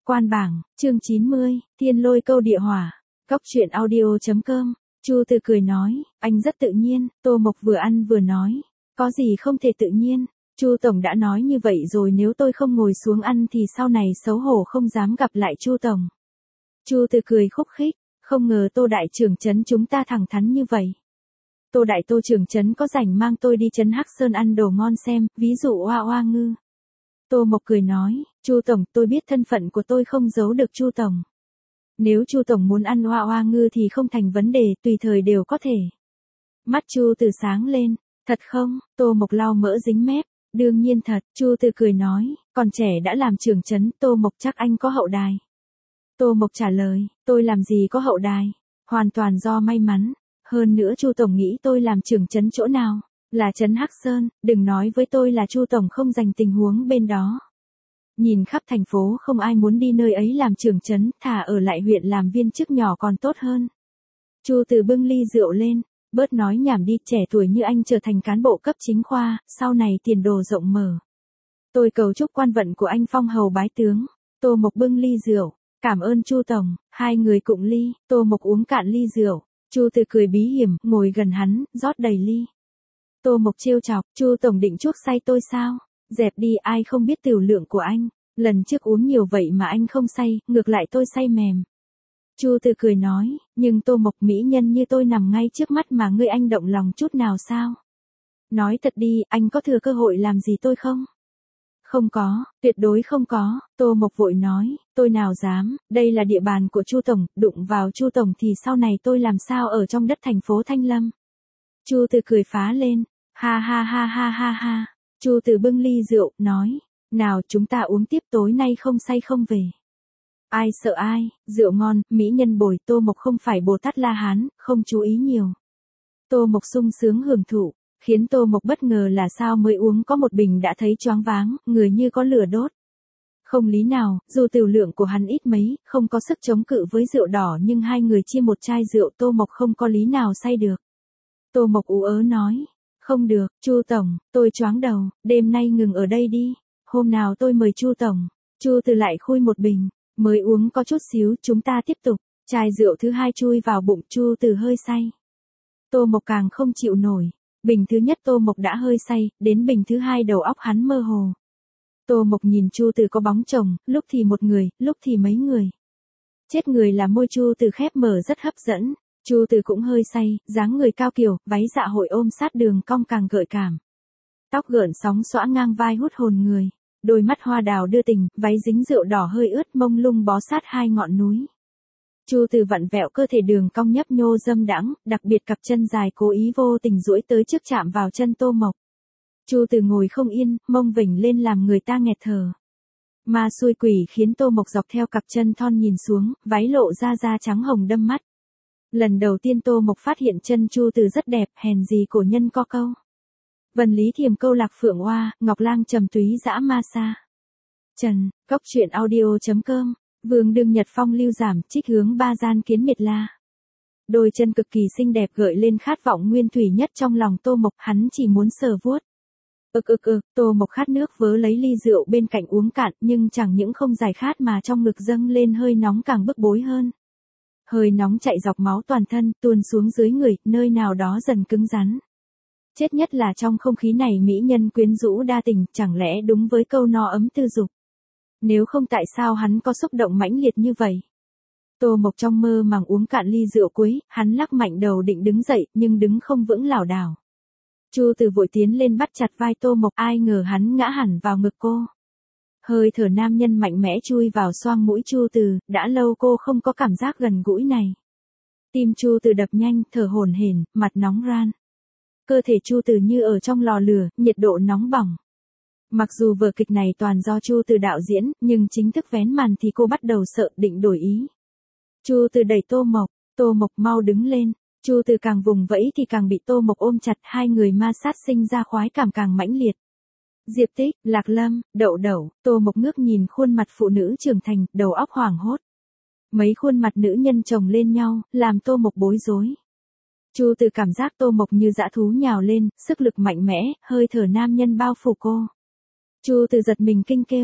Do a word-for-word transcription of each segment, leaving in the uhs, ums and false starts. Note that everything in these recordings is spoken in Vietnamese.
Quan bảng, chương chín mươi, Thiên lôi câu địa hỏa. Cóc truyện audio chấm com. Chu Từ cười nói, anh rất tự nhiên. Tô Mộc vừa ăn vừa nói, có gì không thể tự nhiên. Chu tổng đã nói như vậy rồi, nếu tôi không ngồi xuống ăn thì sau này xấu hổ không dám gặp lại Chu tổng. Chu Từ cười khúc khích, không ngờ Tô đại trưởng trấn chúng ta thẳng thắn như vậy. Tô đại Tô trưởng trấn có rảnh mang tôi đi trấn Hắc Sơn ăn đồ ngon xem, ví dụ oa oa ngư. Tô Mộc cười nói, Chu tổng, tôi biết thân phận của tôi không giấu được Chu tổng. Nếu Chu tổng muốn ăn oa oa ngư thì không thành vấn đề, tùy thời đều có thể. Mắt Chu Từ sáng lên, thật không? Tô Mộc lau mỡ dính mép, đương nhiên thật. Chu Từ cười nói, còn trẻ đã làm trưởng trấn, Tô Mộc chắc anh có hậu đài. Tô Mộc trả lời, tôi làm gì có hậu đài, hoàn toàn do may mắn. Hơn nữa Chu tổng nghĩ tôi làm trưởng trấn chỗ nào? Là trấn Hắc Sơn, đừng nói với tôi là Chu tổng không dành tình huống bên đó. Nhìn khắp thành phố không ai muốn đi nơi ấy làm trưởng trấn, thà ở lại huyện làm viên chức nhỏ còn tốt hơn. Chu Từ bưng ly rượu lên, bớt nói nhảm đi, trẻ tuổi như anh trở thành cán bộ cấp chính khoa, sau này tiền đồ rộng mở. Tôi cầu chúc quan vận của anh phong hầu bái tướng. Tô Mộc bưng ly rượu, cảm ơn Chu tổng, hai người cụng ly, Tô Mộc uống cạn ly rượu, Chu Từ cười bí hiểm, ngồi gần hắn, rót đầy ly. Tô Mộc trêu chọc, Chu tổng định chuốc say tôi sao? Dẹp đi, ai không biết tiểu lượng của anh, lần trước uống nhiều vậy mà anh không say, ngược lại tôi say mềm. Chu Từ cười nói, nhưng Tô Mộc, mỹ nhân như tôi nằm ngay trước mắt mà ngươi anh động lòng chút nào sao? Nói thật đi, anh có thừa cơ hội làm gì tôi không? Không có, tuyệt đối không có. Tô Mộc vội nói, tôi nào dám, đây là địa bàn của Chu tổng, đụng vào Chu tổng thì sau này tôi làm sao ở trong đất thành phố Thanh Lâm. Chu Từ cười phá lên, ha ha ha ha ha ha. Chu Từ bưng ly rượu, nói, nào chúng ta uống tiếp, tối nay không say không về. Ai sợ ai, rượu ngon, mỹ nhân bồi. Tô Mộc không phải Bồ Tát La Hán, không chú ý nhiều. Tô Mộc sung sướng hưởng thụ, khiến Tô Mộc bất ngờ là sao mới uống có một bình đã thấy choáng váng, người như có lửa đốt. Không lý nào, dù tiểu lượng của hắn ít mấy, không có sức chống cự với rượu đỏ, nhưng hai người chia một chai rượu, Tô Mộc không có lý nào say được. Tô Mộc ú ớ nói, không được, Chu tổng, tôi choáng đầu, đêm nay ngừng ở đây đi, hôm nào tôi mời Chu tổng. Chu Từ lại khui một bình, mới uống có chút xíu, chúng ta tiếp tục. Chai rượu thứ hai chui vào bụng, Chu Từ hơi say. Tô Mộc càng không chịu nổi, bình thứ nhất Tô Mộc đã hơi say, đến bình thứ hai đầu óc hắn mơ hồ. Tô Mộc nhìn Chu Từ có bóng chồng, lúc thì một người, lúc thì mấy người. Chết người là môi Chu Từ khép mở rất hấp dẫn. Chu Từ cũng hơi say, dáng người cao kiều, váy dạ hội ôm sát đường cong càng gợi cảm. Tóc gợn sóng xõa ngang vai hút hồn người, đôi mắt hoa đào đưa tình, váy dính rượu đỏ hơi ướt mông lung bó sát hai ngọn núi. Chu Từ vặn vẹo cơ thể đường cong nhấp nhô dâm đãng, đặc biệt cặp chân dài cố ý vô tình duỗi tới trước chạm vào chân Tô Mộc. Chu Từ ngồi không yên, mông vểnh lên làm người ta nghẹt thở. Ma xui quỷ khiến Tô Mộc dọc theo cặp chân thon nhìn xuống, váy lộ ra da trắng hồng đâm mắt. Lần đầu tiên Tô Mộc phát hiện chân Chu Từ rất đẹp, hèn gì cổ nhân có câu. Vân lý thiềm câu lạc phượng oa, ngọc lang trầm túy dã ma sa. Trần, Cóc truyện audio chấm com. Vương đương nhật phong lưu giảm, trích hướng ba gian kiến miệt la. Đôi chân cực kỳ xinh đẹp gợi lên khát vọng nguyên thủy nhất trong lòng Tô Mộc, hắn chỉ muốn sờ vuốt. Ực ực ực, Tô Mộc khát nước vớ lấy ly rượu bên cạnh uống cạn, nhưng chẳng những không giải khát mà trong ngực dâng lên hơi nóng càng bức bối hơn. Hơi nóng chạy dọc máu toàn thân, tuôn xuống dưới người, nơi nào đó dần cứng rắn. Chết nhất là trong không khí này mỹ nhân quyến rũ đa tình, chẳng lẽ đúng với câu no ấm tư dục. Nếu không tại sao hắn có xúc động mãnh liệt như vậy? Tô Mộc trong mơ màng uống cạn ly rượu cuối, hắn lắc mạnh đầu định đứng dậy, nhưng đứng không vững lảo đảo. Chu Từ vội tiến lên bắt chặt vai Tô Mộc, ai ngờ hắn ngã hẳn vào ngực cô. Hơi thở nam nhân mạnh mẽ chui vào xoang mũi Chu Từ, đã lâu cô không có cảm giác gần gũi này. Tim Chu Từ đập nhanh, thở hổn hển, mặt nóng ran. Cơ thể Chu Từ như ở trong lò lửa, nhiệt độ nóng bỏng. Mặc dù vở kịch này toàn do Chu Từ đạo diễn, nhưng chính thức vén màn thì cô bắt đầu sợ, định đổi ý. Chu Từ đẩy Tô Mộc, Tô Mộc mau đứng lên. Chu Từ càng vùng vẫy thì càng bị Tô Mộc ôm chặt, hai người ma sát sinh ra khoái cảm càng mãnh liệt. Diệp Tích, Lạc Lâm, Đậu Đậu, Tô Mộc ngước nhìn khuôn mặt phụ nữ trưởng thành, đầu óc hoảng hốt. Mấy khuôn mặt nữ nhân chồng lên nhau, làm Tô Mộc bối rối. Chu Từ cảm giác Tô Mộc như dã thú nhào lên, sức lực mạnh mẽ, hơi thở nam nhân bao phủ cô. Chu Từ giật mình kinh kêu,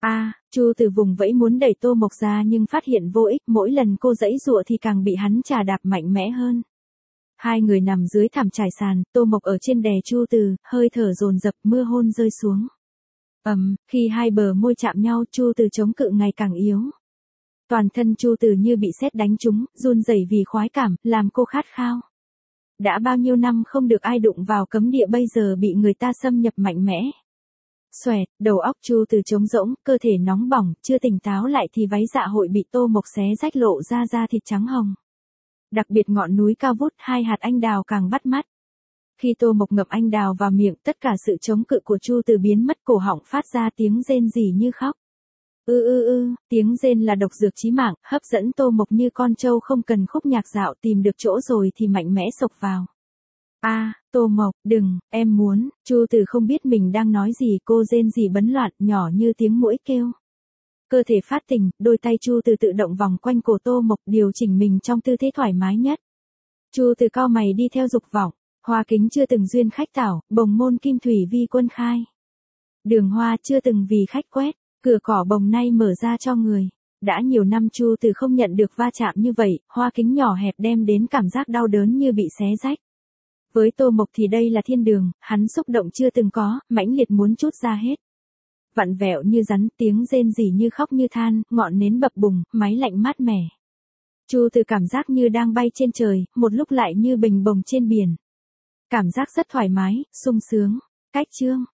A, Chu Từ vùng vẫy muốn đẩy Tô Mộc ra nhưng phát hiện vô ích, mỗi lần cô giãy giụa thì càng bị hắn chà đạp mạnh mẽ hơn. Hai người nằm dưới thảm trải sàn, Tô Mộc ở trên đè Chu Từ, hơi thở dồn dập, mưa hôn rơi xuống. Ầm, khi hai bờ môi chạm nhau, Chu Từ chống cự ngày càng yếu. Toàn thân Chu Từ như bị sét đánh trúng, run rẩy vì khoái cảm, làm cô khát khao. Đã bao nhiêu năm không được ai đụng vào cấm địa, bây giờ bị người ta xâm nhập mạnh mẽ. Xoẹt, đầu óc Chu Từ trống rỗng, cơ thể nóng bỏng, chưa tỉnh táo lại thì váy dạ hội bị Tô Mộc xé rách lộ ra da thịt trắng hồng. Đặc biệt ngọn núi cao vút, hai hạt anh đào càng bắt mắt. Khi Tô Mộc ngậm anh đào vào miệng, tất cả sự chống cự của Chu Từ biến mất, cổ họng phát ra tiếng rên rỉ như khóc. Ư ư ư, tiếng rên là độc dược chí mạng, hấp dẫn Tô Mộc như con trâu không cần khúc nhạc dạo, tìm được chỗ rồi thì mạnh mẽ xộc vào. A, à, Tô Mộc, đừng, em muốn, Chu Từ không biết mình đang nói gì, cô rên rỉ bấn loạn, nhỏ như tiếng muỗi kêu. Cơ thể phát tỉnh, đôi tay Chu Từ tự động vòng quanh cổ Tô Mộc, điều chỉnh mình trong tư thế thoải mái nhất. Chu Từ cau mày đi theo dục vọng, hoa kính chưa từng duyên khách tảo, bồng môn kim thủy vi quân khai. Đường hoa chưa từng vì khách quét, cửa cỏ bồng nay mở ra cho người. Đã nhiều năm Chu Từ không nhận được va chạm như vậy, hoa kính nhỏ hẹp đem đến cảm giác đau đớn như bị xé rách. Với Tô Mộc thì đây là thiên đường, hắn xúc động chưa từng có, mãnh liệt muốn trút ra hết. Vặn vẹo như rắn, tiếng rên rỉ như khóc như than, ngọn nến bập bùng, máy lạnh mát mẻ. Chu Từ cảm giác như đang bay trên trời, một lúc lại như bình bồng trên biển. Cảm giác rất thoải mái, sung sướng. Cách chương